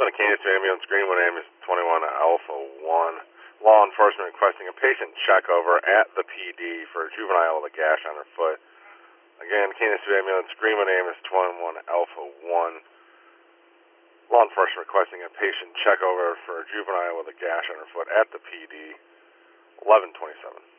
27, Kansas Ambulance Greenwood Ambulance 21 Alpha 1. Law enforcement requesting a patient check over at the PD for a juvenile with a gash on her foot. Again, Kansas Ambulance Greenwood Ambulance 21 Alpha 1. Law enforcement requesting a patient check over for a juvenile with a gash on her foot at the PD. 1127.